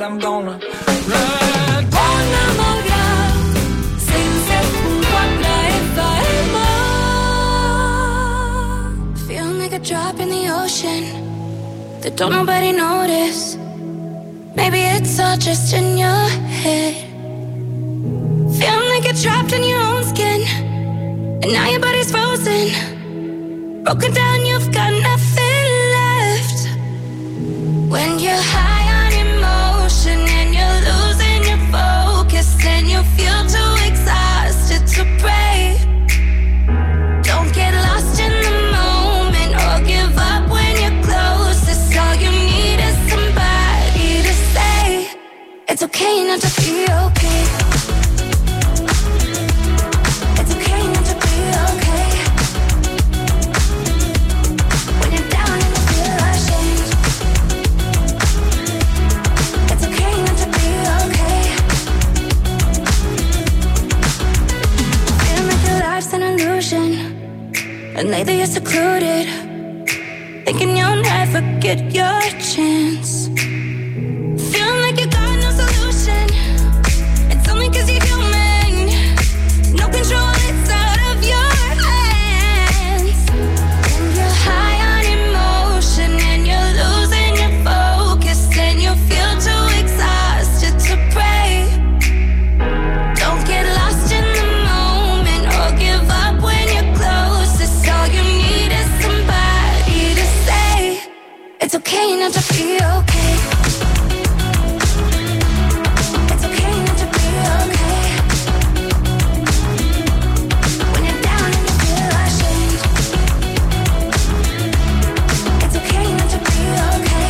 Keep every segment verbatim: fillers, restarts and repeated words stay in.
I'm gonna run. Buona malgrado, senza quattro F M. Feel like a drop in the ocean that don't nobody notice. Maybe it's all just in your head. Feeling like you're trapped in your own skin, and now your body's frozen. Broken down, you've got nothing left. When you're high on emotion and you're losing your focus, and you feel too exhausted to pray. Don't get lost in the moment or give up when you're closest. All you need is somebody to say it's okay not to be okay. It's okay not to be okay. When you're down and you feel ashamed, it's okay not to be okay. Feeling like your life's an illusion, and lately you're secluded, thinking you'll never get your chance. Feeling like you got no solution. It's only 'cause you're human. No control, it's out of your hands. When you're high on emotion and you're losing your focus, and you feel too exhausted to pray. Don't get lost in the moment or give up when you're closest. All you need is somebody to say it's okay not to be okay. It's okay not to be okay. When you're down and you feel ashamed, it's okay not to be okay.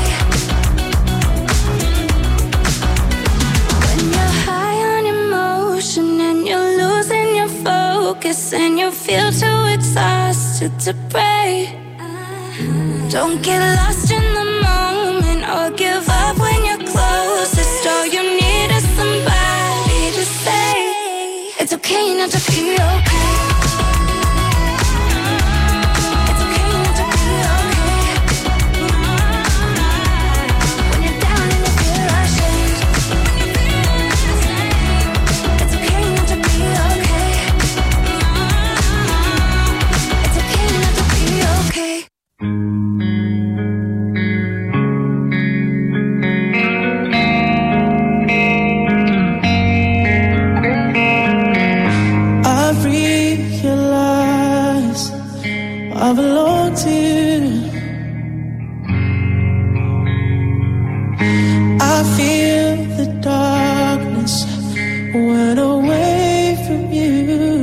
When you're high on emotion and you're losing your focus, and you feel too exhausted to pray. Don't get lost in the moment or give up when you're closest. All you need is somebody to say it's okay not to be okay. It's okay not to be okay. When you're down and you feel ashamed, it's okay not to be okay. It's okay not to be okay. I realize I belong to you. I feel the darkness went away from you.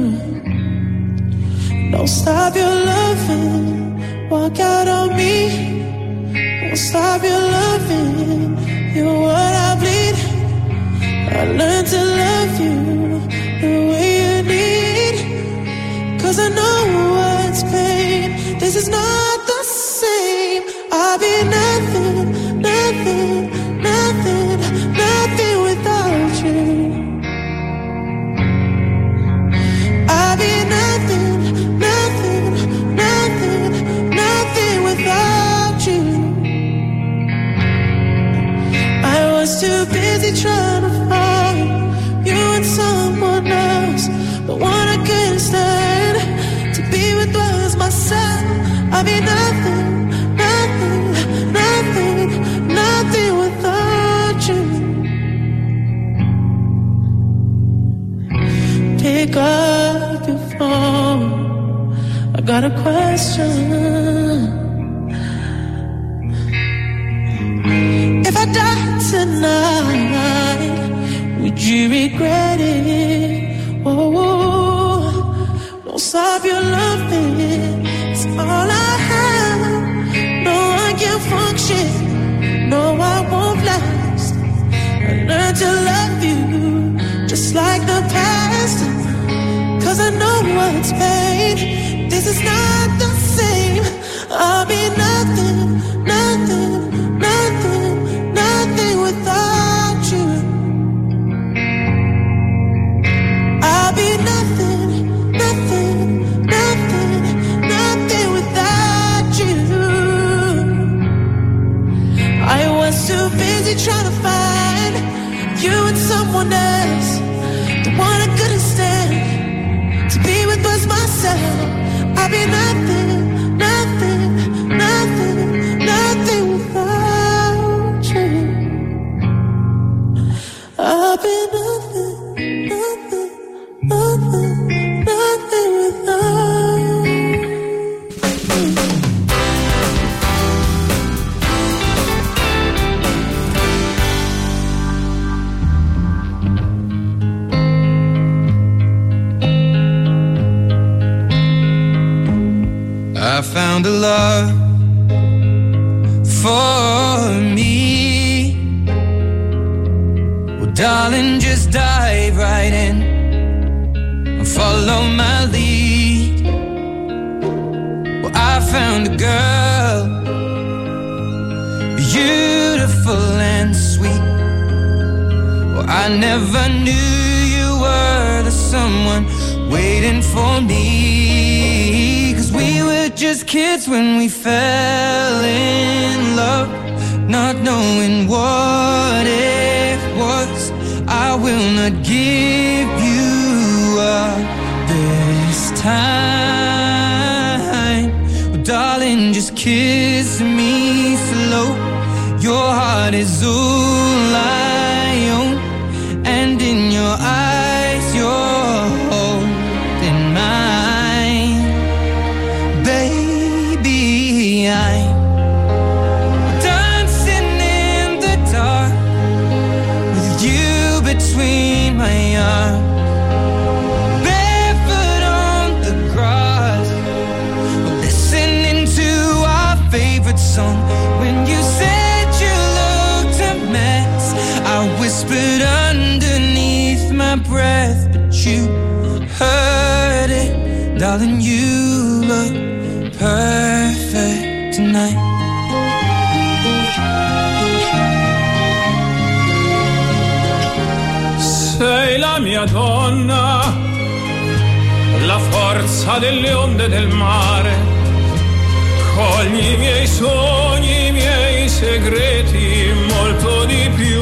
Don't stop your loving, walk out on me. Won't stop your loving, you're what I bleed. I learned to love you the way you need. 'Cause I know what's pain. This is not the same. I'll be nothing, nothing, nothing, nothing without you. I'll be nothing, nothing, nothing, nothing without you. I was too busy trying to find you and someone else, the one I couldn't stand. To be with was myself. I'll be nothing, nothing, nothing, nothing without you. Pick up your phone, I got a question. If I died tonight, would you regret it? Whoa, don't stop your loving, it's all I have. No, I can't function, no, I won't last. I learned to love you just like the past. 'Cause I know what's pain. This is not the same. I'll be nothing, nothing, nothing, nothing without you. I'll be nothing, nothing, nothing, nothing without you. I was too busy trying to find someone else, the one I couldn't stand. To be with was myself. I'd be nothing, nothing, nothing, nothing without you. I'd be nothing, nothing, nothing, nothing without you. I found a love for me. Well, darling, just dive right in and follow my lead. Well, I found a girl, beautiful and sweet. Well, I never knew you were the someone waiting for me. 'Cause we were just kids when we fell in love, not knowing what it was. I will not give you up this time. Well, darling, just kiss me slow. Your heart is all I own, and in your eyes you're holding mine. Baby, I'm dancing in the dark with you between my arms, barefoot on the grass, listening to our favorite song. When you said you looked a mess, I whispered underneath my breath, but you heard it. Darling, you look perfect tonight. Sei la mia donna, la forza delle onde del mare. Cogli i miei sogni, i miei segreti, molto di più.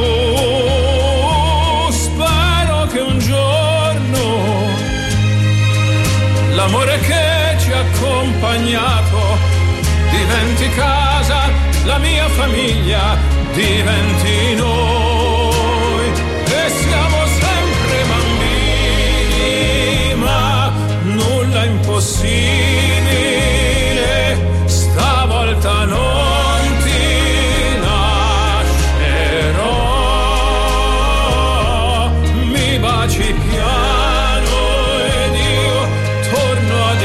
Spero che un giorno l'amore che ci ha accompagnato diventi casa, la mia famiglia diventi noi. E siamo sempre bambini, ma nulla impossibile, stavolta non ti lascerò. Mi baci piano ed io torno ad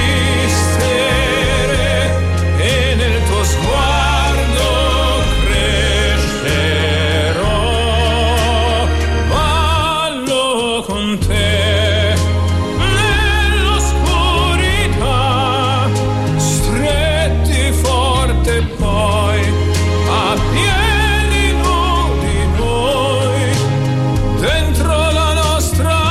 esistere, e nel tuo sguardo crescerò. Ballo con te nell'oscurità, stretti forte, poi a piedi nudi noi, dentro la nostra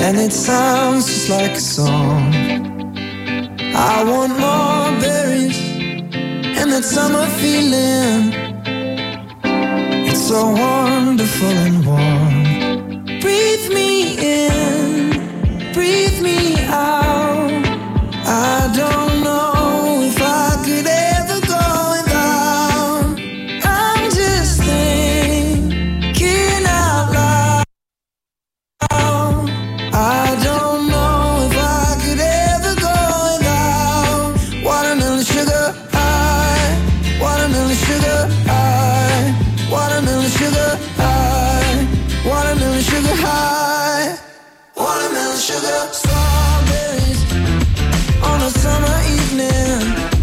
and it sounds just like a song. I want more berries and that summer feeling. It's so wonderful and warm. Breathe me in, breathe me out. I don't know if I could ever go without. I'm just thinking out loud. I don't know if I could ever go without watermelon sugar high, watermelon sugar high, watermelon sugar high, watermelon sugar high, watermelon sugar. Strawberries on a summer evening,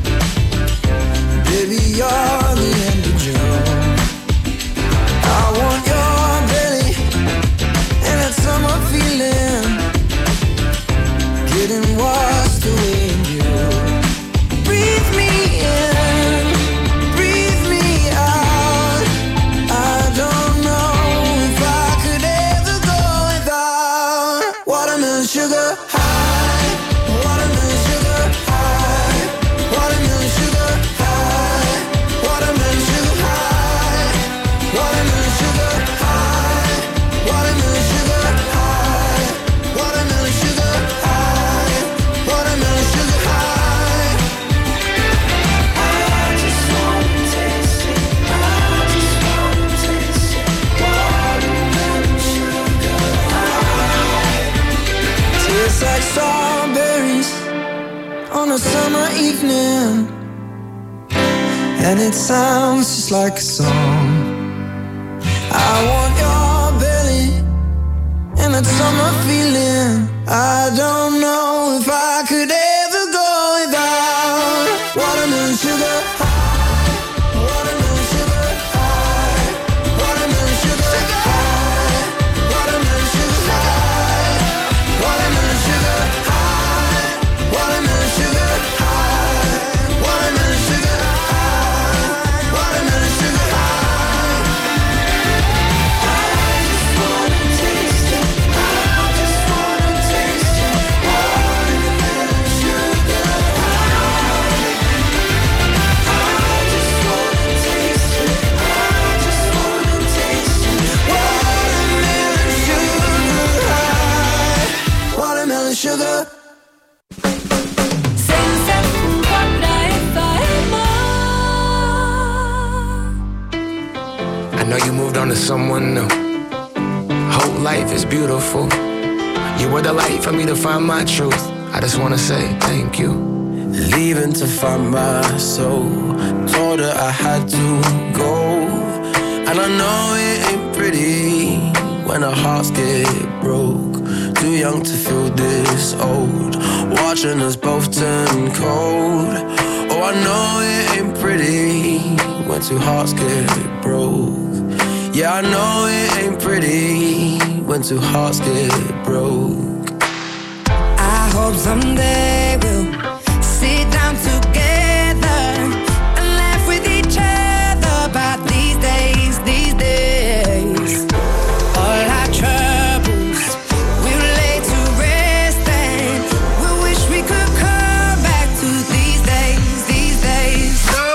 baby, you're the end of June. I want your belly and that summer feeling, getting washed away in you. Breathe me in, breathe me out. I don't know if I could ever go without watermelon sugar high, watermelon sugar high, watermelon sugar high, watermelon sugar high, watermelon sugar high, watermelon sugar high, watermelon sugar high, watermelon sugar high. I just wanna taste it, I just wanna taste it, watermelon sugar high. Tastes like strawberries on a summer evening, and it sounds just like a song. I want your belly and that summer feeling. I don't know if I could ever go without watermelon sugar high, watermelon sugar high, watermelon sugar high, watermelon sugar high, watermelon sugar high, watermelon sugar high, watermelon sugar high, watermelon sugar high. I just wanna taste it, I just wanna taste it, watermelon sugar high. I just wanna taste it, I just wanna taste it, watermelon sugar high, watermelon sugar. I know you moved on to someone new. Whole life is beautiful. You were the light for me to find my truth. I just wanna say thank you. Leaving to find my soul. Told her I had to go. And I know it ain't pretty when our hearts get broke. Too young to feel this old, watching us both turn cold. Oh, I know it ain't pretty when two hearts get broke. Yeah, I know it ain't pretty when two hearts get broke. I hope someday we'll sit down together and laugh with each other about these days, these days. All our troubles we'll lay to rest, and we wish we could come back to these days, these days.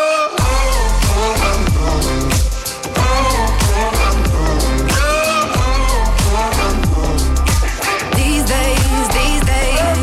These days, these days.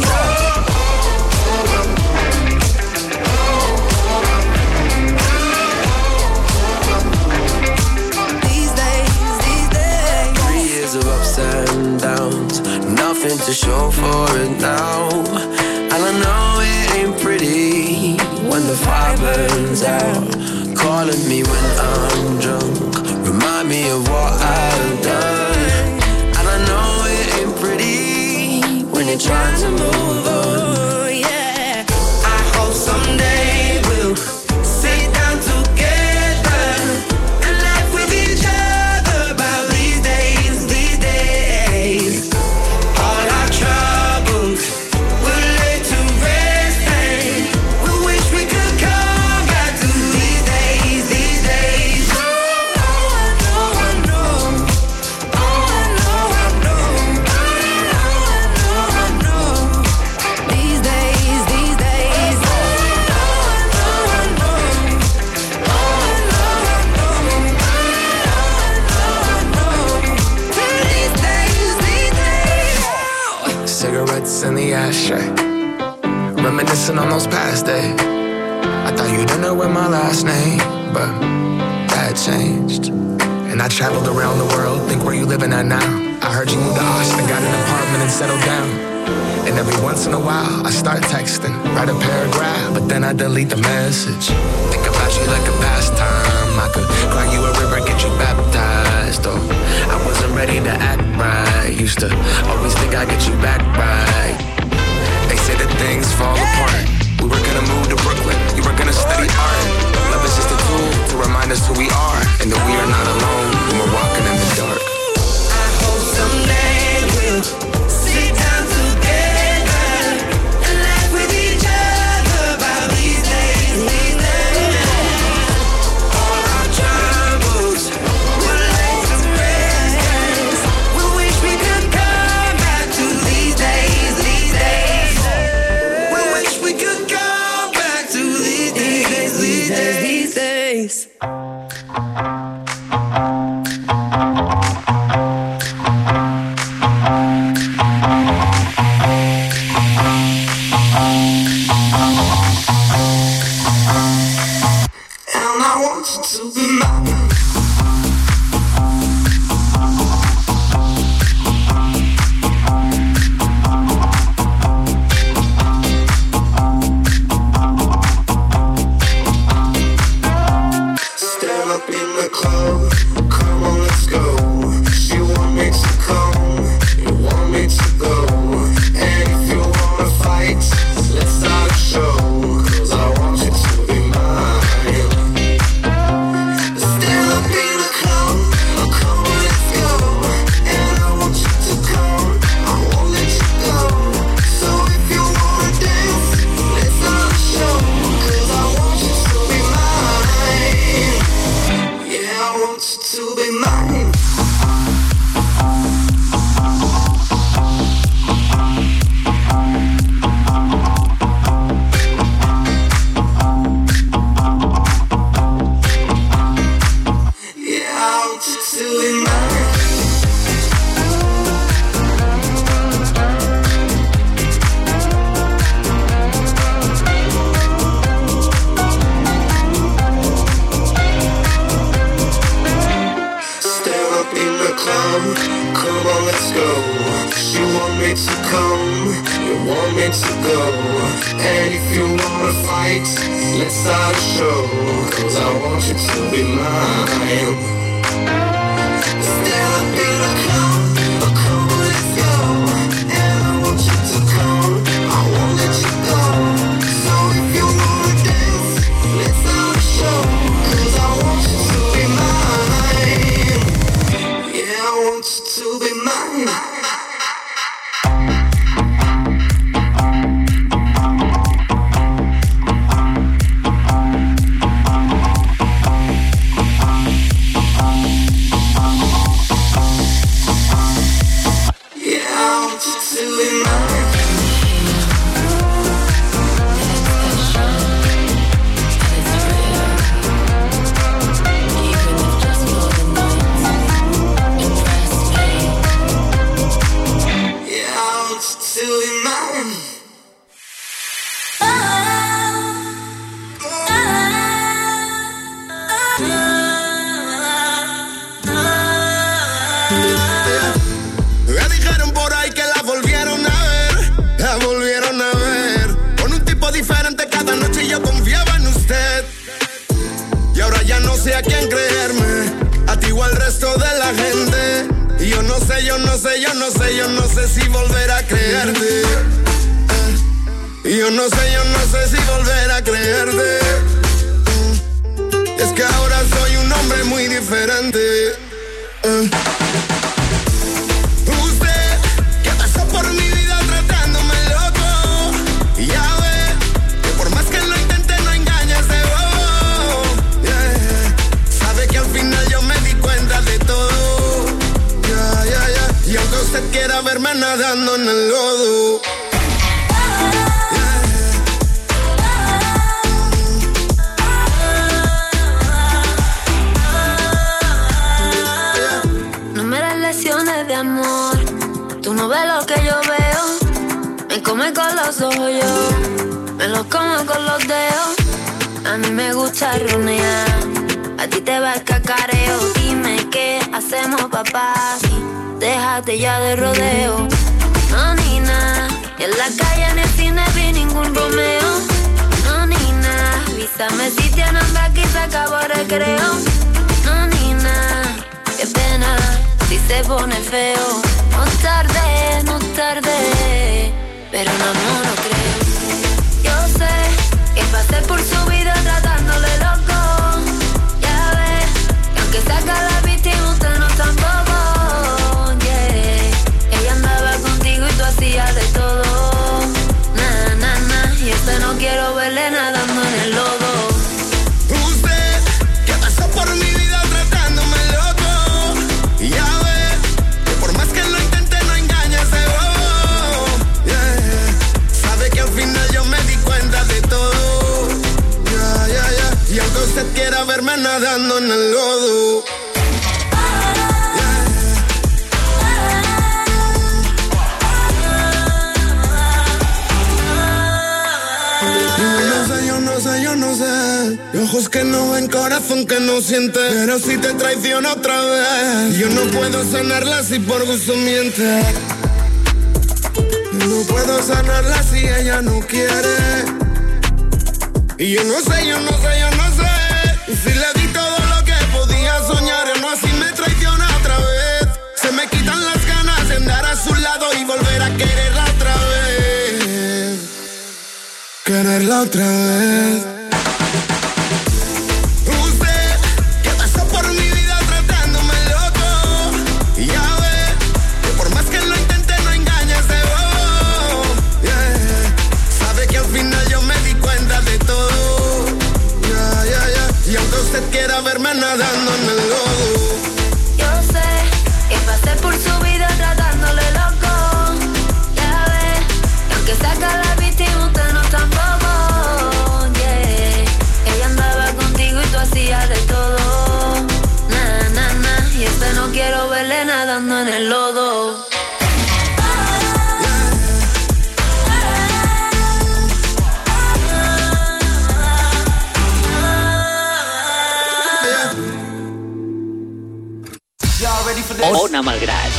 These days, these days. Three years of ups and downs, nothing to show for it now. And I know it ain't pretty when the fire burns out. Calling me when I'm drunk, remind me of what I've done. And I know it ain't pretty when you're trying to move on. Oh, yeah. I hope someday we'll sit down together and laugh with each other about these days, these days. All our troubles we'll lay to rest, and we wish we could come back to these days, these days. Oh, I know, I know. Oh, I know, I know. Oh, I know, I know. what's in the ashtray. Reminiscing on those past days. I thought you didn't know my last name, but that changed. And I traveled around the world, think where you living at now. I heard you moved to Austin, got an apartment and settled down. And every once in a while, I start texting, write a paragraph, but then I delete the message. Think about you like a pastime. I could cry you a river, get you baptized. Oh, I wasn't ready to act right. Used to always think I'd get you back right. They say that things fall apart. We were gonna move to Brooklyn, you were gonna study art. Love is just a tool to remind us who we are, and that we are not alone when we're walking in the dark. I hope someday we'll sit down together and laugh with each other about these days, these days. All our troubles will lay to rest. We wish we could come back to these days, these days. We wish we could come back to these days, these days, these days. And I want you to be mine. Stand up in the club, come on, let's go. She want me to come, you want me to go. And if you wanna fight, let's start a show. Cause I want you to be mine. Stand up in the club, come on, let's go. And I want you to come, I won't let you go. So if you wanna dance, let's start a show. Cause I want you to be mine. Yeah, I want you to be mine. Yeah, I want you to be mine. Stand up in the club, come on, let's go. You want me to come, you want me to go. And if you wanna fight, let's start a show. Cause I want you to be mine. Stand up in the club, come on, let's go. And I want you to come, I won't let you go. So if you wanna dance, let's start a show. Cause I want you to be mine. Yeah, I want you to be mine. Yeah, I want you to be mine. Yeah, I want you to be mine. Me dijeron por ahí que la volvieron a ver, la volvieron a ver. Con un tipo diferente cada noche y yo confiaba en usted. Y ahora ya no sé a quién creerme, a ti o al resto de la gente. Y yo no sé, yo no sé, yo no sé, yo no sé si volver a creerte. Y yo no sé, yo no sé si volver a creerte. Es que ahora soy un hombre muy diferente. Usted, que pasó por mi vida tratándome loco. Y ya ve, que por más que lo intente no engaña ese bobo. Yeah. Sabe que al final yo me di cuenta de todo. Ya, ya, ya. Y aunque usted quiera verme nadando en el lodo. No me das lecciones de amor, tú no ves lo que yo veo. Me come con los ojos yo, me lo como con los dedos. A mí me gusta runear, a ti te va el cacareo. Dime qué hacemos, papá, sí, déjate ya de rodeo. No, ni nada, en la calle ni el cine vi ningún Romeo. No, ni nada, avísame si tienen hambre, aquí se acabó el recreo. No, ni nada, qué pena si se pone feo. No tarde, no tarde, pero no, no, no creo. Yo sé que pasé por su vida tratándole loco. Ya ves, que aunque saca la víctima usted no tampoco. Yeah, ella andaba contigo y tú hacías de todo. Na, na, na, y este no quiero verle nadando en el lodo. Usted que pasó por mi vida tratándome loco. Y ya ves, que por más que lo intente no engaña ese bobo. Yeah, sabe que al final yo me di cuenta de todo. Ya, ya, ya, y aunque usted quiera verme nadando en el lodo. Yo no sé, yo no sé, y ojos que no ven, corazón que no siente. Pero si te traiciona otra vez, yo no puedo sanarla si por gusto miente. No puedo sanarla si ella no quiere. Y yo no sé, yo no sé, yo no sé si le di todo lo que podía soñar o no, si me traiciona otra vez. Se me quitan las ganas de andar a su lado y volver a quererla otra vez. Quererla otra vez. Usted que pasó por mi vida tratándome loco. Y ya ve que por más que lo intente no engaña ese bobo. Yeah, sabe que al final yo me di cuenta de todo. Ya, ya, ya, y aunque usted quiera verme nadando en el lodo. Yo sé que pasé por su vida tratándole loco. Ya ves, y aunque saca la víctima usted no tampoco. Yeah, ella andaba contigo y tú hacías de todo. Na, na, na, y este no quiero verle nadando en el lodo. Ona Malgrat.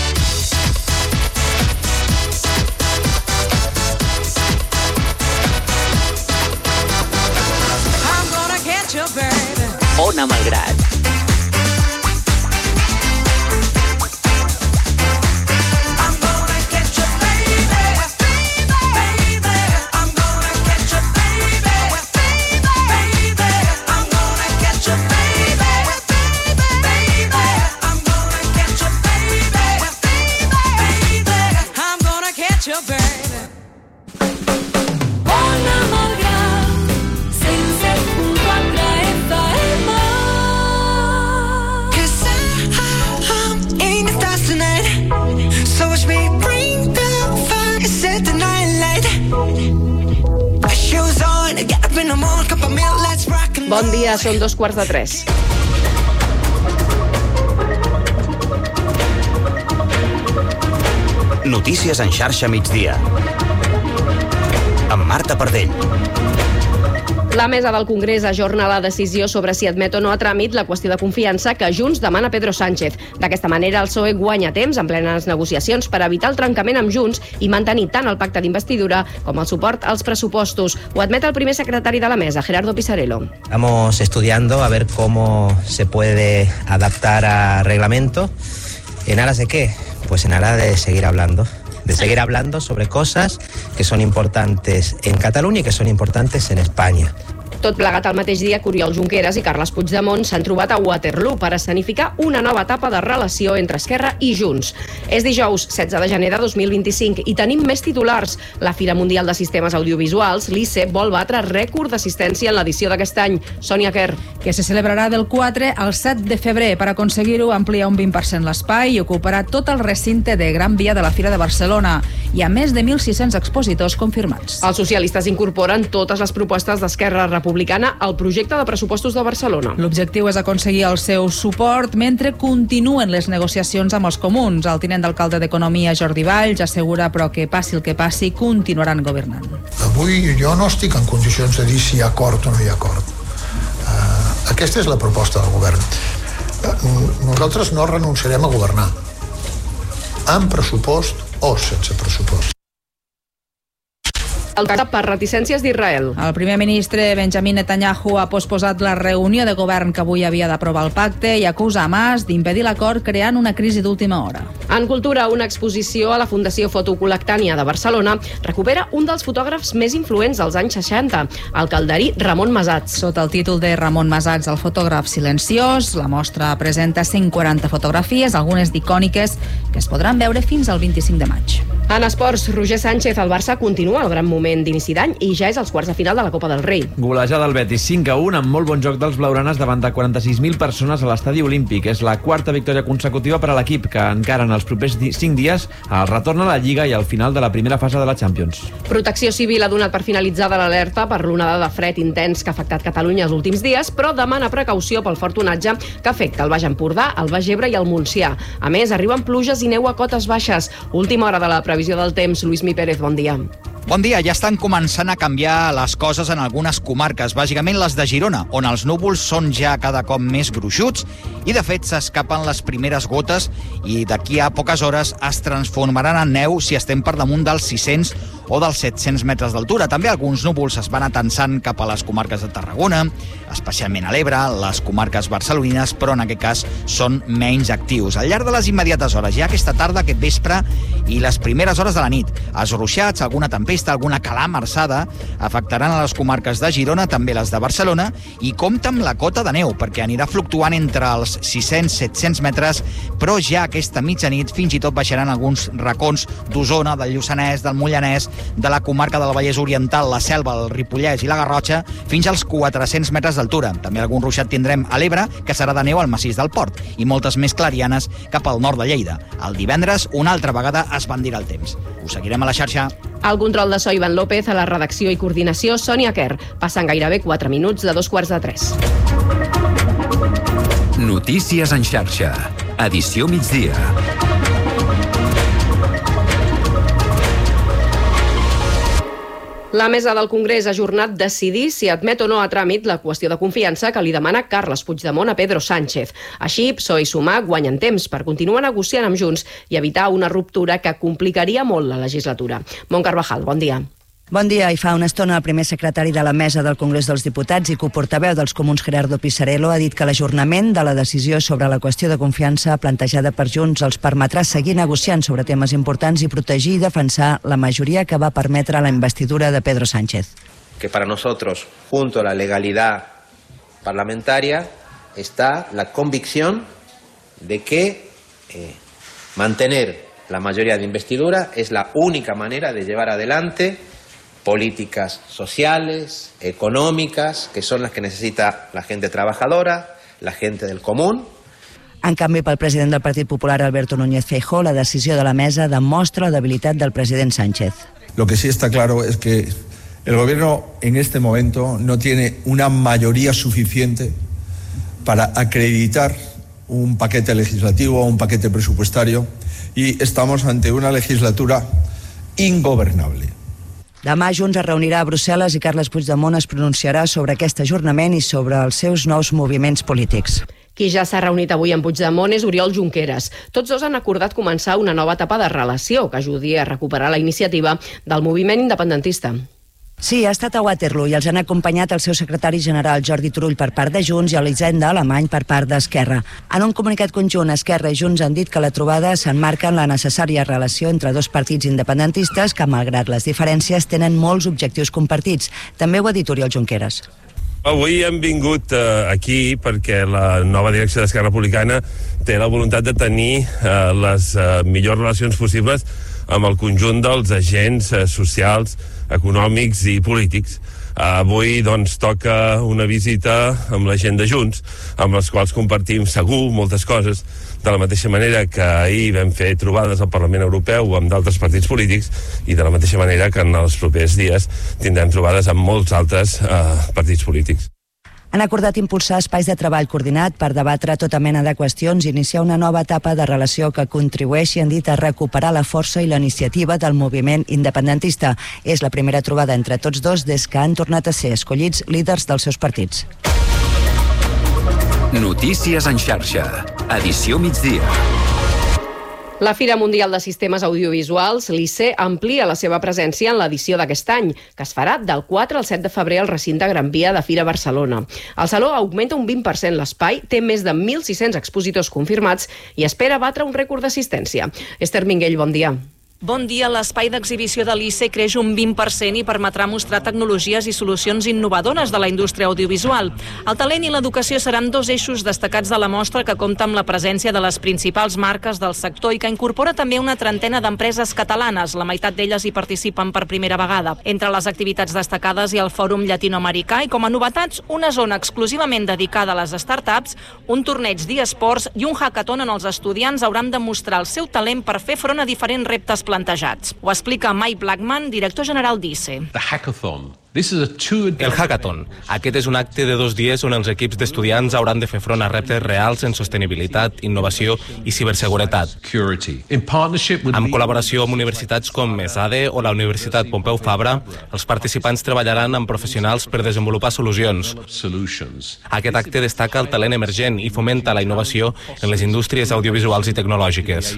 Ona Malgrat. Bon dia, són dos quarts de tres. Notícies en xarxa migdia. Amb Marta Pardell. La mesa del Congrés ajorna la decisió sobre si admet o no a tràmit la qüestió de confiança que Junts demana a Pedro Sánchez. D'aquesta manera, el P S O E guanya temps en plenes negociacions per evitar el trencament amb Junts i mantenir tant el pacte d'investidura com el suport als pressupostos. Ho admet el primer secretari de la mesa, Gerardo Pisarello. Estamos estudiando a ver cómo se puede adaptar a reglamento. ¿En aras de qué? Pues en aras de seguir hablando. de seguir hablando sobre cosas que son importantes en Cataluña y que son importantes en España. Tot plegat al mateix dia, Oriol Junqueras i Carles Puigdemont s'han trobat a Waterloo per escenificar una nova etapa de relació entre Esquerra i Junts. És dijous, setze de gener de dos mil vint-i-cinc, i tenim més titulars. La Fira Mundial de Sistemes Audiovisuals, l'I C E, vol batre rècord d'assistència en l'edició d'aquest any. Sònia Kerr. Que se celebrarà del quatre al set de febrer. Per aconseguir-ho, amplia un vint per cent l'espai i ocuparà tot el recinte de Gran Via de la Fira de Barcelona. Hi ha més de mil sis-cents expositors confirmats. Els socialistes incorporen totes les propostes d'Esquerra Republicana al projecte de pressupostos de Barcelona. L'objectiu és aconseguir el seu suport mentre continuen les negociacions amb els comuns. El tinent d'alcalde d'Economia, Jordi Valls, assegura però que passi el que passi, continuaran governant. Avui jo no estic en condicions de dir si hi ha acord o no hi ha acord. Uh, aquesta és la proposta del govern. Uh, nosaltres no renunciarem a governar, amb pressupost o sense pressupost. El cap per reticències d'Israel. El primer ministre Benjamin Netanyahu ha posposat la reunió de govern que avui havia d'aprovar el pacte i acusa Hamas d'impedir l'acord creant una crisi d'última hora. En cultura, una exposició a la Fundació Fotocol·lectània de Barcelona recupera un dels fotògrafs més influents dels anys seixanta, el calderí Ramon Masats. Sota el títol de Ramon Masats, el fotògraf silenciós, la mostra presenta cent quaranta fotografies, algunes d'icòniques, que es podran veure fins al vint-i-cinc de maig. En esports, Roger Sánchez, el Barça continua el gran moment d'inici d'any i ja és als quarts de final de la Copa del Rei. Golejada del Betis cinc a un amb molt bon joc dels blaugranes davant de quaranta-sis mil persones a l'estadi olímpic. És la quarta victòria consecutiva per a l'equip que encara en els propers cinc dies el retorn a la Lliga i al final de la primera fase de la Champions. Protecció Civil ha donat per finalitzada l'alerta per l'onada de fred intens que ha afectat Catalunya els últims dies, però demana precaució pel fort onatge que afecta el Baix Empordà, el Baix Ebre i el Montsià. A més, arriben pluges i neu a cotes baixes. Última hora de la previsió del temps. Lluís Mi Pérez, bon dia. Bon dia, ja estan començant a canviar les coses en algunes comarques, bàsicament les de Girona, on els núvols són ja cada cop més gruixuts i de fet s'escapen les primeres gotes i d'aquí a poques hores es transformaran en neu si estem per damunt dels sis-cents o dels set-cents metres d'altura. També alguns núvols es van atansant cap a les comarques de Tarragona, especialment a l'Ebre, les comarques barcelonines, però en aquest cas són menys actius. Al llarg de les immediates hores, ja aquesta tarda, aquest vespre i les primeres hores de la nit, els ruixats, alguna tempesta, alguna calamarsada afectaran a les comarques de Girona, també les de Barcelona, i compta amb la cota de neu, perquè anirà fluctuant entre els sis-cents i set-cents metres, però ja aquesta mitjanit fins i tot baixaran alguns racons d'Osona, del Lluçanès, del Mollanès, de la comarca del Vallès Oriental, la Selva, el Ripollès i la Garrotxa, fins als quatre-cents metres d'altura. També algun ruixat tindrem a l'Ebre, que serà de neu al massís del Port, i moltes més clarianes cap al nord de Lleida. El divendres, una altra vegada, es bandirà el temps. Us seguirem a la xarxa. Al control de so, Ivan López, a la redacció i coordinació, Sònia Kerr. Passen gairebé quatre minuts de dos quarts de tres. Notícies en xarxa. Edició migdia. La mesa del Congrés ha ajornat decidir si admet o no a tràmit la qüestió de confiança que li demana Carles Puigdemont a Pedro Sánchez. Així, P S O E i Sumar guanyen temps per continuar negociant amb Junts i evitar una ruptura que complicaria molt la legislatura. Mont Carvajal, bon dia. Bon dia. I fa una estona el primer secretari de la mesa del Congrés dels Diputats i coportaveu dels comuns Gerardo Pisarello ha dit que l'ajornament de la decisió sobre la qüestió de confiança plantejada per Junts els permetrà seguir negociant sobre temes importants i protegir i defensar la majoria que va permetre la investidura de Pedro Sánchez. Que para nosotros, junto a la legalidad parlamentaria, está la convicción de que eh, mantener la mayoría de investidura es la única manera de llevar adelante políticas sociales, económicas, que son las que necesita la gente trabajadora, la gente del común. En canvi, pel president del Partit Popular, Alberto Núñez Feijóo, la decisió de la mesa demostra la debilitat del president Sánchez. Lo que sí está claro es que el gobierno en este momento no tiene una mayoría suficiente para acreditar un paquete legislativo o un paquete presupuestario y estamos ante una legislatura ingobernable. Demà Junts es reunirà a Brussel·les i Carles Puigdemont es pronunciarà sobre aquest ajornament i sobre els seus nous moviments polítics. Qui ja s'ha reunit avui amb Puigdemont és Oriol Junqueras. Tots dos han acordat començar una nova etapa de relació que ajudi a recuperar la iniciativa del moviment independentista. Sí, ha estat a Waterloo i els han acompanyat el seu secretari general Jordi Turull per part de Junts i Elisenda Alemany per part d'Esquerra. En un comunicat conjunt, Esquerra i Junts han dit que la trobada s'emmarca en la necessària relació entre dos partits independentistes que, malgrat les diferències, tenen molts objectius compartits. També ho ha dit Oriol Junqueras. Avui hem vingut eh, aquí perquè la nova direcció d'Esquerra Republicana té la voluntat de tenir eh, les eh, millors relacions possibles amb el conjunt dels agents eh, socials, econòmics i polítics avui doncs toca una visita amb la gent de Junts, amb les quals compartim segur moltes coses, de la mateixa manera que ahir vam fer trobades al Parlament Europeu amb d'altres partits polítics, i de la mateixa manera que en els propers dies tindrem trobades amb molts altres eh, partits polítics. Han acordat impulsar espais de treball coordinat per debatre tota mena de qüestions i iniciar una nova etapa de relació que contribueixi, han dit, a recuperar la força i la iniciativa del moviment independentista. És la primera trobada entre tots dos des que han tornat a ser escollits líders dels seus partits. Notícies en xarxa. Edició migdia. La Fira Mundial de Sistemes Audiovisuals, l'I C E, amplia la seva presència en l'edició d'aquest any, que es farà del quatre al set de febrer al recinte Gran Via de Fira Barcelona. El saló augmenta un vint per cent l'espai, té més de mil sis-cents expositors confirmats i espera batre un rècord d'assistència. Esther Minguell, bon dia. Bon dia. L'espai d'exhibició de l'I C E creix un vint per cent i permetrà mostrar tecnologies i solucions innovadores de la indústria audiovisual. El talent i l'educació seran dos eixos destacats de la mostra, que compta amb la presència de les principals marques del sector i que incorpora també una trentena d'empreses catalanes. La meitat d'elles hi participen per primera vegada. Entre les activitats destacades hi ha el Fòrum Llatinoamericà i, com a novetats, una zona exclusivament dedicada a les startups, un torneig d'eSports i un hackathon on els estudiants hauran de mostrar el seu talent per fer front a diferents reptes plantejats. Ho explica Mike Blackman, director general d'I C E. The hackathon. El hackathon. Aquest és un acte de dos dies on els equips d'estudiants hauran de fer front a reptes reals en sostenibilitat, innovació i ciberseguretat. Amb col·laboració amb universitats com ESADE o la Universitat Pompeu Fabra, els participants treballaran amb professionals per desenvolupar solucions. Aquest acte destaca el talent emergent i fomenta la innovació en les indústries audiovisuals i tecnològiques.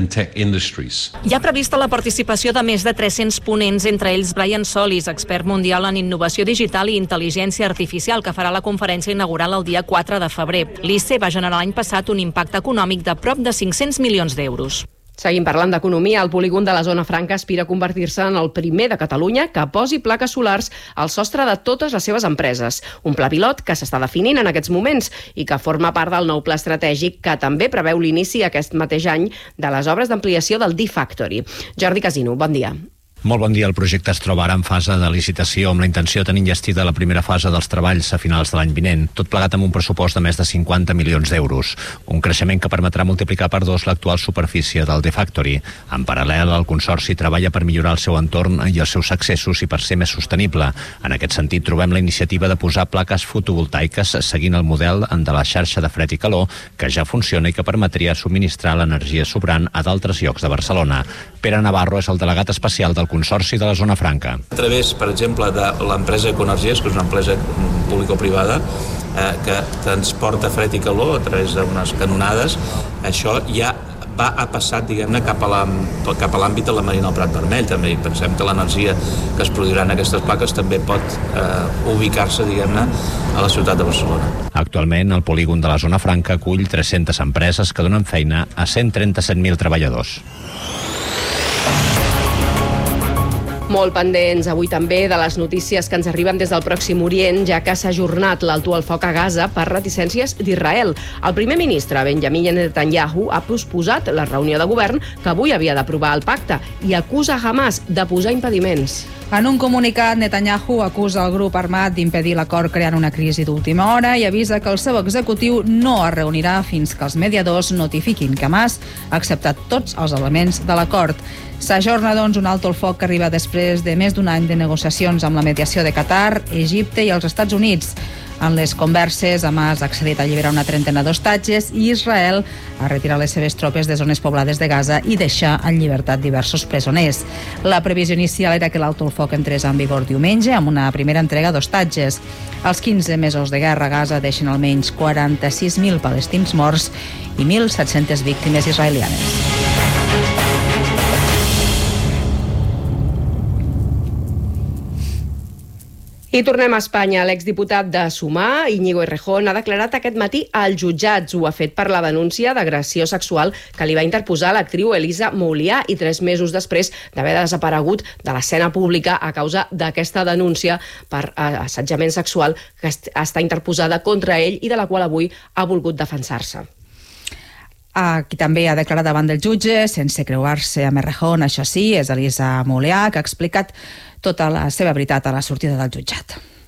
Hi ha prevista la participació de més de tres-cents ponents, entre ells Brian Solis, expert mundial en innovació digital i intel·ligència artificial, que farà la conferència inaugural el dia quatre de febrer. L'I C E va generar l'any passat un impacte econòmic de prop de cinc-cents milions d'euros. Seguim parlant d'economia. El polígon de la Zona Franca aspira a convertir-se en el primer de Catalunya que posi plaques solars al sostre de totes les seves empreses. Un pla pilot que s'està definint en aquests moments i que forma part del nou pla estratègic, que també preveu l'inici aquest mateix any de les obres d'ampliació del D-Factory. Jordi Casino, bon dia. Molt bon dia. El projecte es troba ara en fase de licitació, amb la intenció de tenir enllestida la primera fase dels treballs a finals de l'any vinent, tot plegat amb un pressupost de més de cinquanta milions d'euros. Un creixement que permetrà multiplicar per dos l'actual superfície del D-Factory. En paral·lel, el Consorci treballa per millorar el seu entorn i els seus accessos i per ser més sostenible. En aquest sentit, trobem la iniciativa de posar plaques fotovoltaiques seguint el model de la xarxa de fred i calor, que ja funciona i que permetria subministrar l'energia sobrant a d'altres llocs de Barcelona. Pere Navarro és el delegat especial del Consorci de la Zona Franca. A través, per exemple, de l'empresa Ecoenergies, que és una empresa público-privada, eh, que transporta fred i calor a través d'unes canonades, això ja va a passat, diguem-ne, cap a l'àmbit de la Marina del Prat Vermell, també. I pensem que l'energia que es produirà en aquestes plaques també pot eh, ubicar-se, diguem-ne, a la ciutat de Barcelona. Actualment, el polígon de la Zona Franca acull tres-centes empreses que donen feina a cent trenta-set mil treballadors. Molt pendents avui també de les notícies que ens arriben des del Pròxim Orient, ja que s'ha ajornat l'alto al foc a Gaza per reticències d'Israel. El primer ministre, Benjamin Netanyahu, ha posposat la reunió de govern que avui havia d'aprovar el pacte i acusa Hamas de posar impediments. En un comunicat, Netanyahu acusa el grup armat d'impedir l'acord creant una crisi d'última hora i avisa que el seu executiu no es reunirà fins que els mediadors notifiquin que Hamas ha acceptat tots els elements de l'acord. S'ajorna, doncs, un alto al foc que arriba després de més d'un any de negociacions amb la mediació de Qatar, Egipte i els Estats Units. En les converses, Hamas ha accedit a alliberar una trentena d'hostatges i Israel ha retirat les seves tropes de zones poblades de Gaza i deixar en llibertat diversos presoners. La previsió inicial era que l'alto al foc entrés en vigor diumenge amb una primera entrega d'hostatges. Els quinze mesos de guerra a Gaza deixen almenys quaranta-sis mil palestins morts i mil set-centes víctimes israelianes. I tornem a Espanya. L'exdiputat de Sumar, Íñigo Errejón, ha declarat aquest matí als jutjats. Ho ha fet per la denúncia d'agressió sexual que li va interposar l'actriu Elisa Moulià i tres mesos després d'haver desaparegut de l'escena pública a causa d'aquesta denúncia per assetjament sexual que està interposada contra ell i de la qual avui ha volgut defensar-se. Qui també ha declarat davant del jutge, sense creuar-se amb Errejón, això sí, és Elisa Moulià, que ha explicat tota la seva veritat a la sortida del jutjat.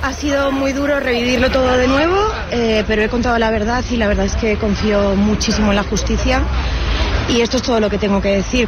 Ha sido muy duro revivirlo todo de nuevo, eh, pero he contado la verdad y la verdad es que confío muchísimo en la justicia y esto es todo lo que tengo que decir.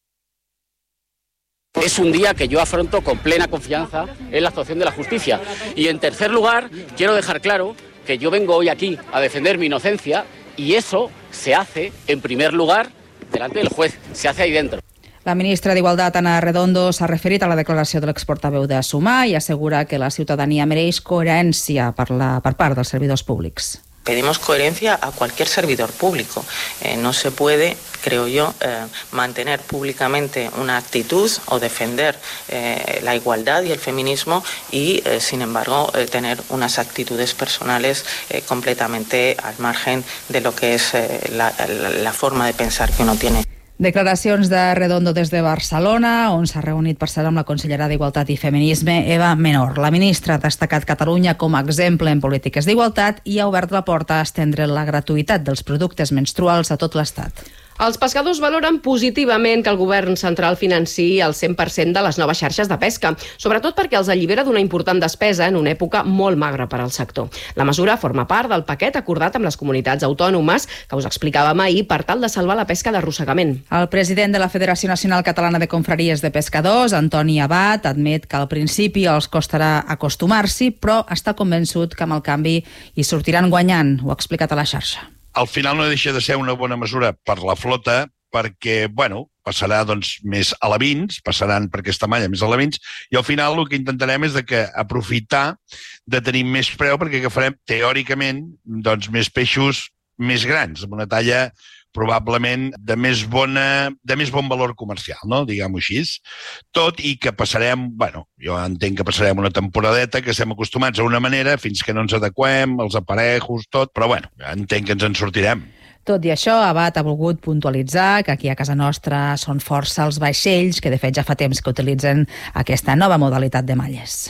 Es un día que yo afronto con plena confianza en la actuación de la justicia. Y en tercer lugar, quiero dejar claro que yo vengo hoy aquí a defender mi inocencia y eso se hace, en primer lugar, delante del juez, se hace ahí dentro. La ministra d'Igualtat, Ana Redondo, s'ha referit a la declaració de l'exportaveu de Sumar i assegura que la ciutadania mereix coherència per, la, per part dels servidors públics. Pedimos coherencia a cualquier servidor público. Eh, no se puede, creo yo, eh, mantener públicamente una actitud o defender eh, la igualdad y el feminismo y, eh, sin embargo, eh, tener unas actitudes personales eh, completamente al margen de lo que es eh, la, la, la forma de pensar que uno tiene. Declaracions de Redondo des de Barcelona, on s'ha reunit per cert amb la consellera d'Igualtat i Feminisme, Eva Menor. La ministra ha destacat Catalunya com a exemple en polítiques d'igualtat i ha obert la porta a estendre la gratuïtat dels productes menstruals a tot l'Estat. Els pescadors valoren positivament que el govern central financiï el cent per cent de les noves xarxes de pesca, sobretot perquè els allibera d'una important despesa en una època molt magra per al sector. La mesura forma part del paquet acordat amb les comunitats autònomes que us explicàvem ahir per tal de salvar la pesca d'arrossegament. El president de la Federació Nacional Catalana de Confraries de Pescadors, Antoni Abad, admet que al principi els costarà acostumar-s'hi, però està convençut que amb el canvi hi sortiran guanyant. Ho ha explicat a la xarxa. Al final no deixa de ser una bona mesura per la flota perquè, bueno, passarà doncs, més alevins, passaran per aquesta malla més alevins, i al final el que intentarem és de que aprofitar de tenir més preu perquè agafarem, teòricament, doncs, més peixos més grans, amb una talla probablement de més, bona, de més bon valor comercial, no? Diguem-ho així. Tot i que passarem, bueno, jo entenc que passarem una temporadeta que estem acostumats a una manera fins que no ens adequem, els aparejos, tot, però bueno, entenc que ens en sortirem. Tot i això, Abad ha volgut puntualitzar que aquí a casa nostra són força els vaixells que de fet ja fa temps que utilitzen aquesta nova modalitat de malles.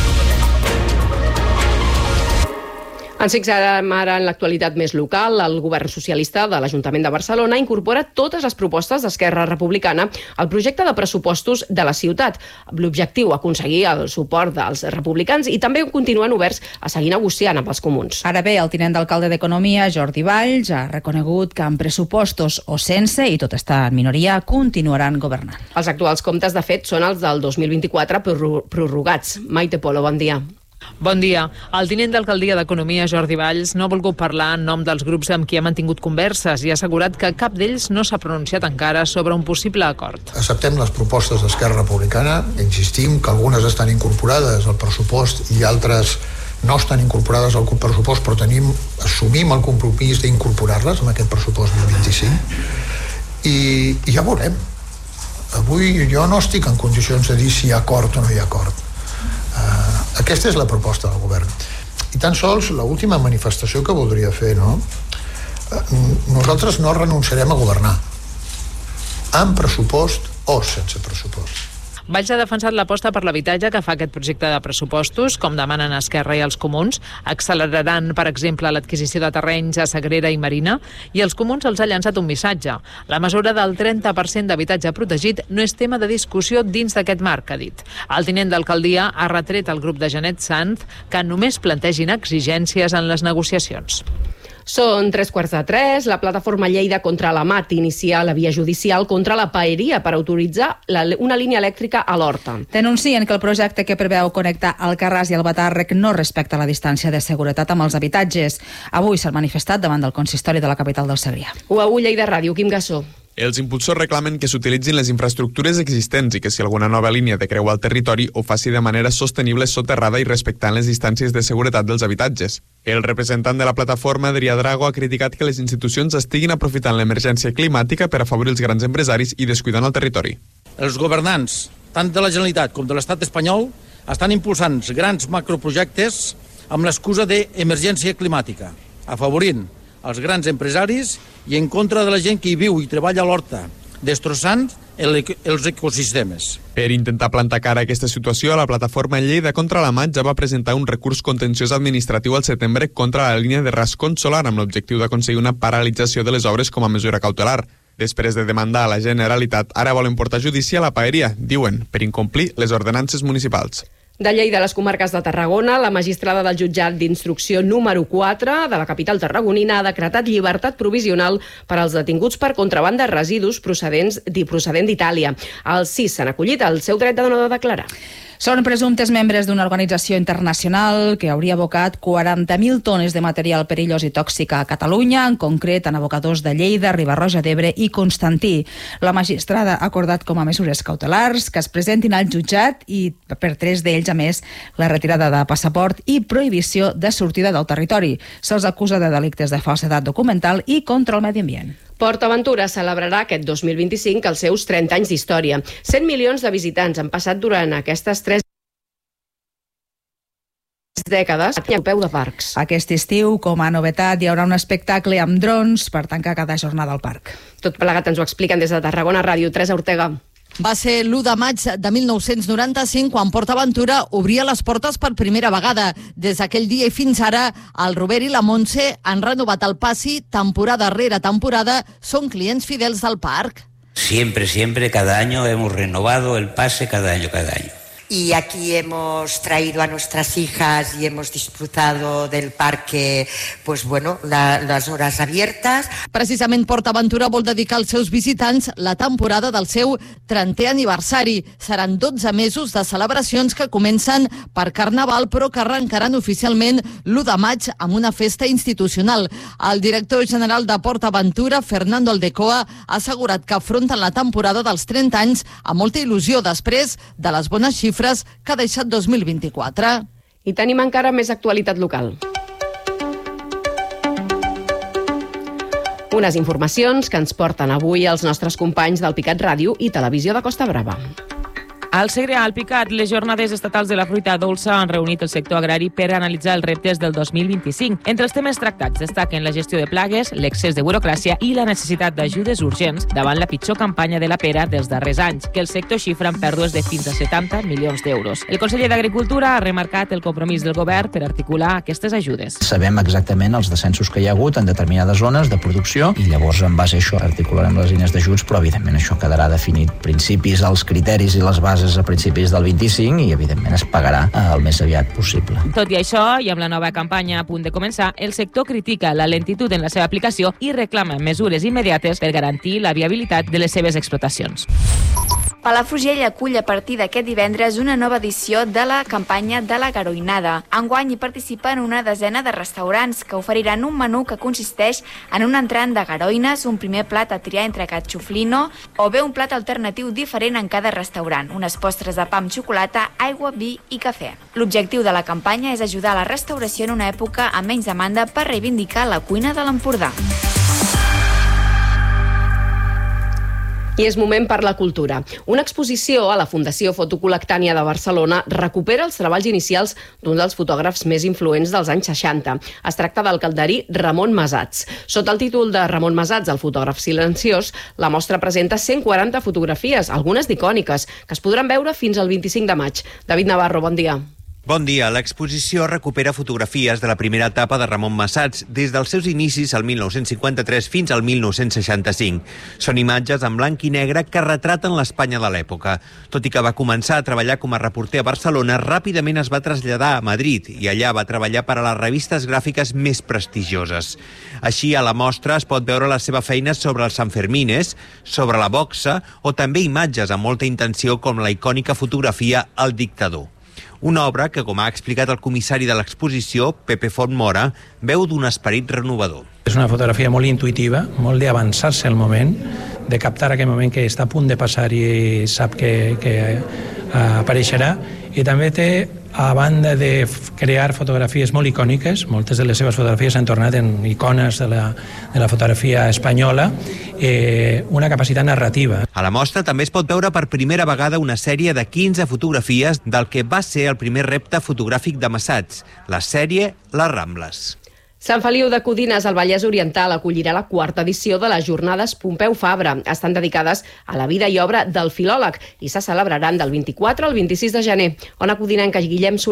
Ens fixarem ara en l'actualitat més local. El govern socialista de l'Ajuntament de Barcelona incorpora totes les propostes d'Esquerra Republicana al projecte de pressupostos de la ciutat. L'objectiu, aconseguir el suport dels republicans i també continuen oberts a seguir negociant amb els comuns. Ara bé, el tinent d'alcalde d'Economia, Jordi Valls, ha reconegut que amb pressupostos o sense, i tot està en minoria, continuaran governant. Els actuals comptes, de fet, són els del dos mil vint-i-quatre prorrogats. Maite Polo, bon dia. Bon dia. El tinent d'alcaldia d'Economia, Jordi Valls, no ha volgut parlar en nom dels grups amb qui ha mantingut converses i ha assegurat que cap d'ells no s'ha pronunciat encara sobre un possible acord. Acceptem les propostes d'Esquerra Republicana, insistim que algunes estan incorporades al pressupost i altres no estan incorporades al pressupost, però tenim, assumim el compromís d'incorporar-les en aquest pressupost del vint-i-cinc i, i ja veurem. Avui jo no estic en condicions de dir si hi ha acord o no hi ha acord. Uh, aquesta és la proposta del govern i tan sols l'última manifestació que voldria fer, no? Uh, nosaltres no renunciarem a governar amb pressupost o sense pressupost. Valls ha defensat l'aposta per l'habitatge que fa aquest projecte de pressupostos, com demanen Esquerra i els comuns. Acceleraran, per exemple, l'adquisició de terrenys a Sagrera i Marina, i els comuns els ha llançat un missatge. La mesura del trenta per cent d'habitatge protegit no és tema de discussió dins d'aquest marc, ha dit. El tinent d'alcaldia ha retret al grup de Janet Sanz que només plantegin exigències en les negociacions. Són tres quarts de tres. La plataforma Lleida contra la Mat inicia la via judicial contra la paeria per autoritzar la, una línia elèctrica a l'Horta. Denuncien que el projecte que preveu connectar Alcarràs i el Batàrrec no respecta la distància de seguretat amb els habitatges. Avui s'ha manifestat davant del consistori de la capital del Segrià. U A U Lleida Ràdio, Quim Gassó. Els impulsors reclamen que s'utilitzin les infraestructures existents i que si alguna nova línia de creu al territori ho faci de manera sostenible, soterrada i respectant les distàncies de seguretat dels habitatges. El representant de la plataforma, Adrià Drago, ha criticat que les institucions estiguin aprofitant l'emergència climàtica per afavorir els grans empresaris i descuidant el territori. Els governants, tant de la Generalitat com de l'Estat espanyol, estan impulsant grans macroprojectes amb l'excusa d'emergència climàtica, afavorint els grans empresaris i en contra de la gent que hi viu i treballa a l'horta, destrossant el, els ecosistemes. Per intentar plantar cara a aquesta situació, la plataforma Lleida contra la Mat ja va presentar un recurs contenciós administratiu al setembre contra la línia de rascón solar amb l'objectiu d'aconseguir una paralització de les obres com a mesura cautelar. Després de demandar a la Generalitat, ara volen portar a judici a la paeria, diuen, per incomplir les ordenances municipals. De Lleida a les comarques de Tarragona, la magistrada del jutjat d'instrucció número quatre de la capital tarragonina ha decretat llibertat provisional per als detinguts per contraban de residus procedents procedent d'Itàlia. Els sis s'han acollit al seu dret de no declarar. Són presumptes membres d'una organització internacional que hauria abocat quaranta mil tones de material perillós i tòxic a Catalunya, en concret en abocadors de Lleida, Riba-roja d'Ebre i Constantí. La magistrada ha acordat com a mesures cautelars que es presentin al jutjat i per tres d'ells, a més, la retirada de passaport i prohibició de sortida del territori. Se'ls acusa de delictes de falsedat documental i contra el medi ambient. PortAventura celebrarà aquest dos mil vint-i-cinc els seus trenta anys d'història. cent milions de visitants han passat durant aquestes tres dècades al Europeu de Parcs. Aquest estiu, com a novetat, hi haurà un espectacle amb drons per tancar cada jornada al parc. Tot plegat ens ho expliquen des de Tarragona Ràdio. Teresa Ortega. Va ser l'u de maig de mil nou-cents noranta-cinc quan PortAventura obria les portes per primera vegada. Des d'aquell dia i fins ara, el Robert i la Montse han renovat el passi temporada rere temporada. Són clients fidels del parc. Siempre, siempre, cada año hemos renovado el pase, cada año, cada año. Y aquí hemos traído a nuestras hijas y hemos disfrutado del parque, pues bueno, la, las horas abiertas. Precisament PortAventura vol dedicar als seus visitants la temporada del seu trentè aniversari. Seran dotze mesos de celebracions que comencen per Carnaval, però que arrencaran oficialment l'u de maig amb una festa institucional. El director general de PortAventura, Fernando Aldecoa, ha assegurat que afronten la temporada dels trenta anys amb molta il·lusió després de les bones xifres que ha deixat dos mil vint-i-quatre. I tenim encara més actualitat local. Unes informacions que ens porten avui els nostres companys del Picat Ràdio i Televisió de Costa Brava. Al Segre, al Picat, les jornades estatals de la fruita dolça han reunit el sector agrari per analitzar els reptes del dos mil vint-i-cinc. Entre els temes tractats destaquen la gestió de plagues, l'excés de burocràcia i la necessitat d'ajudes urgents davant la pitjor campanya de la pera dels darrers anys, que el sector xifra en pèrdues de fins a setanta milions d'euros. El conseller d'Agricultura ha remarcat el compromís del govern per articular aquestes ajudes. Sabem exactament els descensos que hi ha hagut en determinades zones de producció i llavors en base a això articularem les línies d'ajuts, però evidentment això quedarà definit principis, els criteris i les bases a principis del vint-i-cinc i evidentment es pagarà el més aviat possible. Tot i això, i amb la nova campanya a punt de començar, el sector critica la lentitud en la seva aplicació i reclama mesures immediates per garantir la viabilitat de les seves explotacions. Palafrugell acull a partir d'aquest divendres una nova edició de la campanya de la garoinada. Enguany hi participen una desena de restaurants que oferiran un menú que consisteix en un entrant de garoines, un primer plat a triar entre catxuflino o bé un plat alternatiu diferent en cada restaurant, unes postres de pa amb xocolata, aigua, vi i cafè. L'objectiu de la campanya és ajudar a la restauració en una època amb menys demanda per reivindicar la cuina de l'Empordà. I és moment per la cultura. Una exposició a la Fundació Fotocol·lectània de Barcelona recupera els treballs inicials d'un dels fotògrafs més influents dels anys seixanta. Es tracta del calderí Ramon Masats. Sota el títol de Ramon Masats, el fotògraf silenciós, la mostra presenta cent quaranta fotografies, algunes d'icòniques, que es podran veure fins al vint-i-cinc de maig. David Navarro, bon dia. Bon dia. L'exposició recupera fotografies de la primera etapa de Ramon Masats, des dels seus inicis al mil nou-cents cinquanta-tres fins al mil nou-cents seixanta-cinc. Són imatges en blanc i negre que retraten l'Espanya de l'època. Tot i que va començar a treballar com a reporter a Barcelona, ràpidament es va traslladar a Madrid i allà va treballar per a les revistes gràfiques més prestigioses. Així, a la mostra es pot veure la seva feina sobre els Sanfermines, sobre la boxa o també imatges amb molta intenció com la icònica fotografia El dictador. Una obra que, com ha explicat el comissari de l'exposició, Pepe Fontmora, veu d'un esperit renovador. És una fotografia molt intuïtiva, molt d'avançar-se al moment, de captar aquell moment que està a punt de passar i sap que, que apareixerà, i també té, a banda de crear fotografies molt icòniques, moltes de les seves fotografies s'han tornat en icones de la, de la fotografia espanyola, eh, una capacitat narrativa. A la mostra també es pot veure per primera vegada una sèrie de quinze fotografies del que va ser el primer repte fotogràfic de Masats, la sèrie Les Rambles. Sant Feliu de Codines, al Vallès Oriental, acollirà la quarta edició de les Jornades Pompeu Fabra. Estan dedicades a la vida i obra del filòleg i se celebraran del vint-i-quatre al vint-i-sis de gener. Ona Codinenca, Guillem Soler.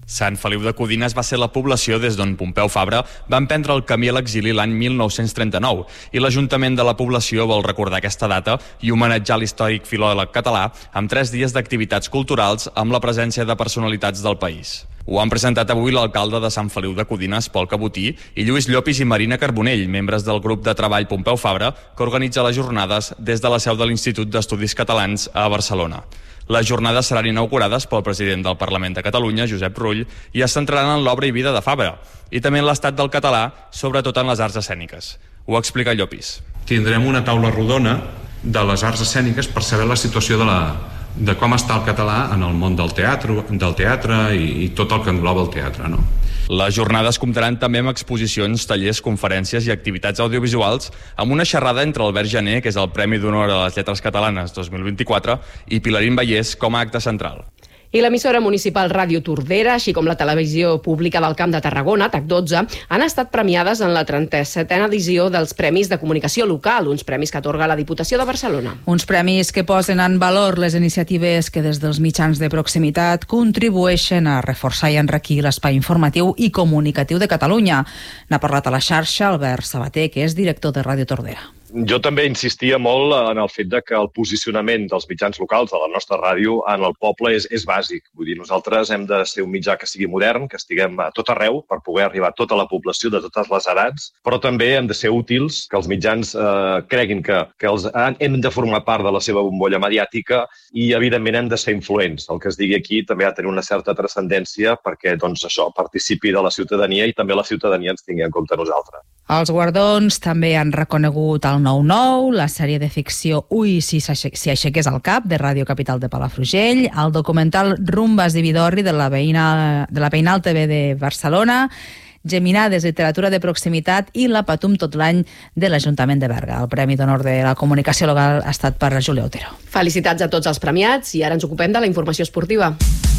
Sant Feliu de Codines va ser la població des d'on Pompeu Fabra va emprendre el camí a l'exili l'any mil nou-cents trenta-nou i l'Ajuntament de la població vol recordar aquesta data i homenatjar l'històric filòleg català amb tres dies d'activitats culturals amb la presència de personalitats del país. Ho han presentat avui l'alcalde de Sant Feliu de Codines, Pol Cabotí, i Lluís Llopis i Marina Carbonell, membres del grup de treball Pompeu Fabra, que organitza les jornades des de la seu de l'Institut d'Estudis Catalans a Barcelona. Les jornades seran inaugurades pel president del Parlament de Catalunya, Josep Rull, i es centraran en l'obra i vida de Fabra, i també en l'estat del català, sobretot en les arts escèniques. Ho explica Llopis. Tindrem una taula rodona de les arts escèniques per saber la situació de, la, de com està el català en el món del teatre, del teatre i, i tot el que engloba el teatre, no? Les jornades comptaran també amb exposicions, tallers, conferències i activitats audiovisuals amb una xerrada entre Albert Jané, que és el Premi d'Honor a les Lletres Catalanes dos mil vint-i-quatre, i Pilarín Vallès com a acte central. I l'emissora municipal Ràdio Tordera, així com la televisió pública del Camp de Tarragona, T A C dotze, han estat premiades en la trenta-setena edició dels Premis de Comunicació Local, uns premis que atorga la Diputació de Barcelona. Uns premis que posen en valor les iniciatives que des dels mitjans de proximitat contribueixen a reforçar i enriquir l'espai informatiu i comunicatiu de Catalunya. N'ha parlat a la xarxa Albert Sabater, que és director de Ràdio Tordera. Jo també insistia molt en el fet de que el posicionament dels mitjans locals de la nostra ràdio en el poble és, és bàsic. Vull dir, nosaltres hem de ser un mitjà que sigui modern, que estiguem a tot arreu per poder arribar a tota la població de totes les edats, però també hem de ser útils, que els mitjans eh, creguin que, que els, hem de formar part de la seva bombolla mediàtica i, evidentment, hem de ser influents. El que es digui aquí també ha de tenir una certa transcendència perquè doncs, això participi de la ciutadania i també la ciutadania ens tingui en compte nosaltres. Els guardons també han reconegut el nou nou, la sèrie de ficció Ui, si, si aixequés el cap, de Ràdio Capital de Palafrugell, el documental Rumbas i Vidorri de la veïna, de la Veïnal T V de Barcelona, Geminades, literatura de proximitat i la Patum tot l'any de l'Ajuntament de Berga. El Premi d'Honor de la Comunicació Local ha estat per Júlia Otero. Felicitats a tots els premiats i ara ens ocupem de la informació esportiva,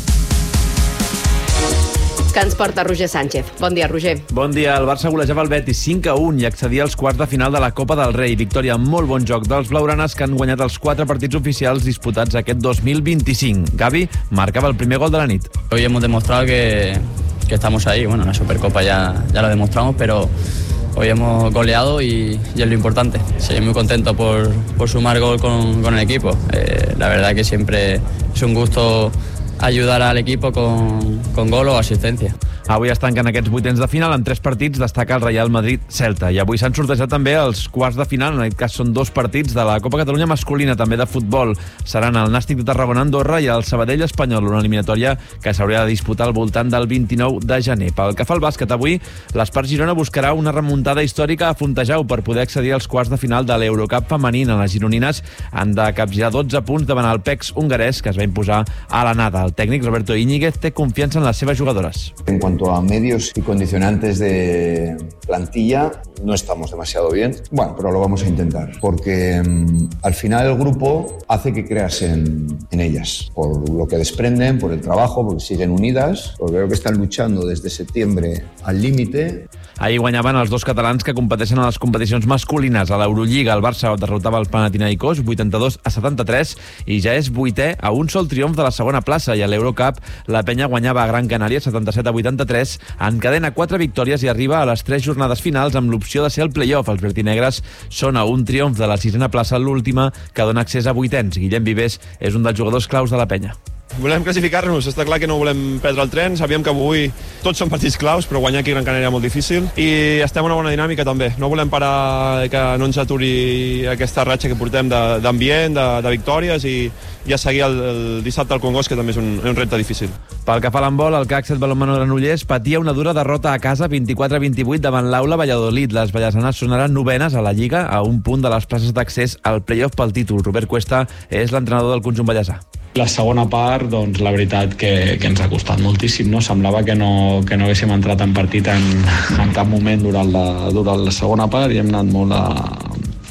que ens porta Roger Sánchez. Bon dia, Roger. Bon dia. El Barça golejava el Betis cinc a un i accedia als quarts de final de la Copa del Rei. Victòria amb molt bon joc dels blaugranes, que han guanyat els quatre partits oficials disputats aquest dos mil vint-i-cinc. Gavi marcava el primer gol de la nit. Hoy hemos demostrado que, que estamos ahí. Bueno, la Supercopa ya, ya lo demostramos, pero hoy hemos goleado y, y es lo importante. Sí, muy contento por, por sumar gol con, con el equipo. Eh, la verdad que siempre es un gusto ayudar al equipo con, con gol o asistencia. Avui es tanquen aquests vuitens de final. En tres partits destaca el Real Madrid-Celta. I avui s'han sortejat també els quarts de final. En aquest cas són dos partits de la Copa Catalunya masculina, també de futbol. Seran el Nàstic de Tarragona-Andorra i el Sabadell-Espanyol, una eliminatòria que s'hauria de disputar al voltant del vint-i-nou de gener. Pel que fa al bàsquet, avui l'Espart Girona buscarà una remuntada històrica a Fontejau per poder accedir als quarts de final de l'Eurocup femenina. Les gironines han de capgirar dotze punts davant el P E X hongarès, que es va imposar a la nada. El tècnic Roberto Íñiguez té confiança en les seves jugadores. En cuanto a medios y condicionantes de plantilla, no estamos demasiado bien. Bueno, pero lo vamos a intentar, porque um, al final el grupo hace que creas en, en ellas, por lo que desprenden, por el trabajo, porque siguen unidas, porque veo que están luchando desde septiembre al límite. Ahir guanyaven els dos catalans que competeixen a les competicions masculines. A l'Eurolliga el Barça derrotava el Panathinaikos vuitanta-dos a setanta-tres i ja és vuitè a un sol triomf de la segona plaça, i a l'Eurocup la Penya guanyava a Gran Canària setanta-set a vuitanta-tres, encadena quatre victòries i arriba a les tres jornades finals amb l'opció de ser el play-off. Els vertinegres són a un triomf de la sisena plaça, l'última, que dona accés a vuitens. Guillem Vives és un dels jugadors claus de la Penya. Volem classificar-nos, està clar que no volem perdre el tren, sabíem que avui tots són partits claus, però guanyar aquí a Gran Canària és molt difícil i estem en una bona dinàmica també. No volem parar, que no ens aturi aquesta ratxa que portem d'ambient, de, de, de victòries, i ja seguir el, el dissabte al Congost, que també és un, un repte difícil. Pel que fa a l'handbol, el C A C set Balonmano Granollers patia una dura derrota a casa vint-i-quatre a vint-i-vuit davant l'Aula Valladolid. Les ballasanes són ara novenes a la Lliga, a un punt de les places d'accés al play-off pel títol. Robert Cuesta és l'entrenador del conjunt ballassà. La segona part, doncs, la veritat que, que ens ha costat moltíssim, no? Semblava que no, que no haguéssim entrat en partit en, en cap moment durant la, durant la segona part i hem anat molt a,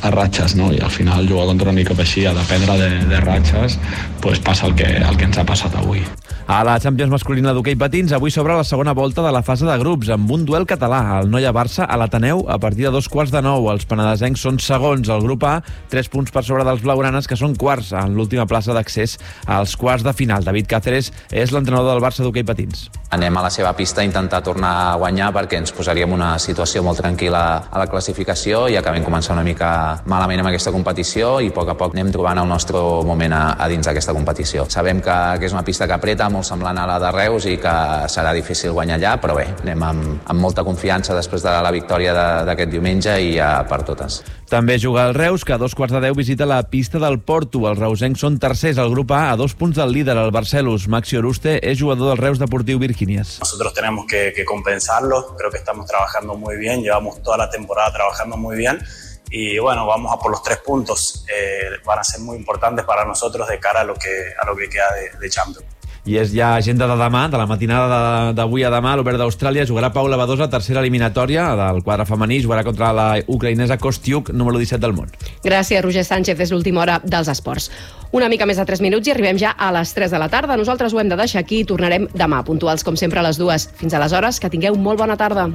a ratxes, no? I al final jugar contra un equip així, a dependre de, de ratxes, pues passa el que, el que ens ha passat avui. A la Champions masculina d'hoquei patins, avui s'obre la segona volta de la fase de grups, amb un duel català, el Noia-Barça a l'Ateneu a partir de dos quarts de nou. Els penedesencs són segons al grup A, tres punts per sobre dels blaugranes, que són quarts en l'última plaça d'accés als quarts de final. David Cáceres és l'entrenador del Barça d'hoquei patins. Anem a la seva pista a intentar tornar a guanyar perquè ens posaríem una situació molt tranquil·la a la classificació i acabem començar una mica malament amb aquesta competició i a poc a poc anem trobant el nostre moment a, a dins d'aquesta competició. Sabem que, que és una pista que apreta, molt semblant a la de Reus i que serà difícil guanyar allà, però bé, anem amb, amb molta confiança després de la victòria d'aquest diumenge i ja per totes. També juga el Reus, que a dos quarts de deu visita la pista del Porto. Els reusencs són tercers al grup A, a dos punts del líder, el Barcelos. Maxi Oruste és jugador del Reus Deportiu Virginias. Nosotros tenemos que, que compensarlo, creo que estamos trabajando muy bien, llevamos toda la temporada trabajando muy bien y bueno, vamos a por los tres puntos, eh, van a ser muy importantes para nosotros de cara a lo que, a lo que queda de, de Champions. I és ja agenda de demà, de la matinada d'avui a demà, a l'Obert d'Austràlia, jugarà Paula Badosa, tercera eliminatòria del quadre femení, jugarà contra la ucraïnesa Kostiuk, número disset del món. Gràcies, Roger Sánchez, és l'última hora dels esports. Una mica més de tres minuts i arribem ja a les tres de la tarda. Nosaltres ho hem de deixar aquí i tornarem demà, puntuals com sempre a les dues. Fins aleshores, que tingueu molt bona tarda.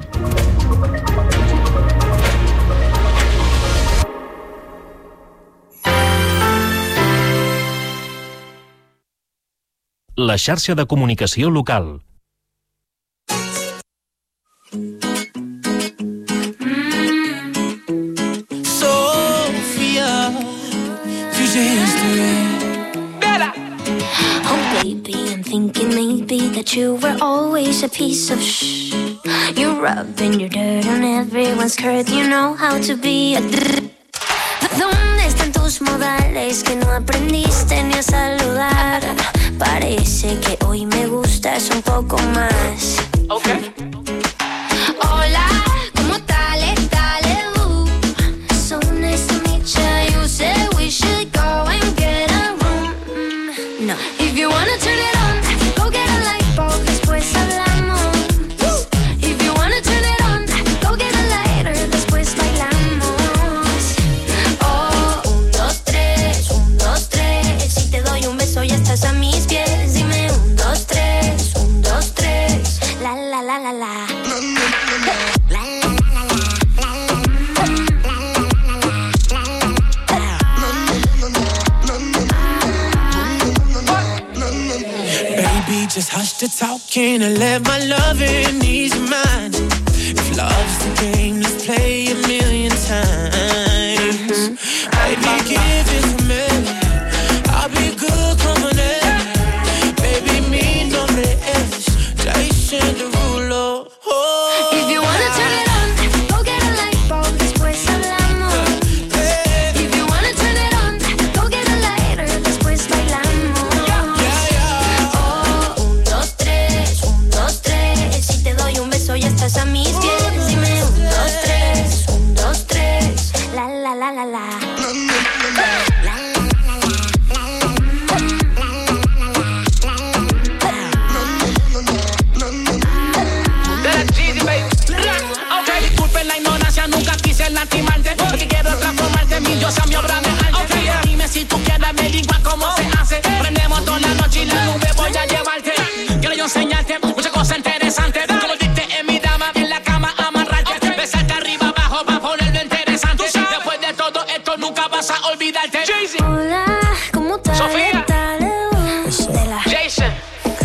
La xarxa de comunicació local. Sofia, oh baby, I'm thinking maybe that you were always a piece of shh. You're rubbing your dirt on everyone's skirt. You know how to be a drrr. ¿Dónde están tus modales que no aprendiste ni a saludar? Parece que hoy me gustas un poco más. Okay. Hola, ¿cómo dale, dale, uh? So nice to meet you. You said we should go and get a room. No. If you wanna turn it on, go get a light bulb, después hablamos. If you wanna turn it on, go get a lighter, después bailamos. Oh, un, dos, tres, un, dos, tres. Si te doy un beso ya estás a mis pies. Dime un, dos, tres, un, dos, tres. La, la, la, la, la. Baby, just hush the talking and let my loving ease your mind. If love's the game, let's play a million times. Baby, give it to me. I'll be good company. Baby, mi nombre es Jason Derulo. Oh. If you wanna turn it on, go get a light bulb, después hablamos. If you wanna turn it on, go get a lighter, después bailamos. Oh, un, dos, tres, un, dos, tres. Si te doy un beso ya estás a mis pies. Dime un, dos, tres, un, dos, tres. La, la, la, la, la. Lastimarte, porque quiero transformarte en mi diosa, mi obra de arte. Okay. Dime si tú quieres, me digas cómo se hace. Prendemos toda la noche y la nube voy a llevarte. Quiero yo enseñarte muchas cosas interesantes. Como diste en mi dama, en la cama amarrarte. Okay. Besarte arriba, abajo, para ponerlo interesante. Después de todo esto nunca vas a olvidarte. Jay-Z. Hola, ¿cómo estás? Sofía. Jason.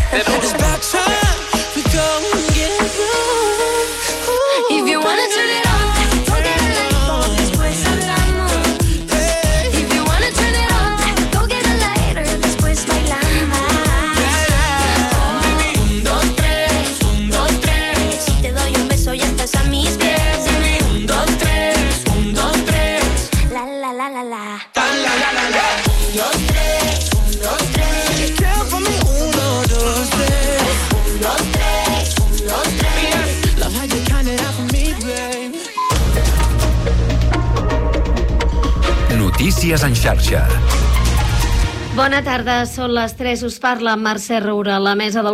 If you wanna turn it on. Notícies en xarxa. Bona tarda, són les tres, us parla Mercè Roura, la mesa del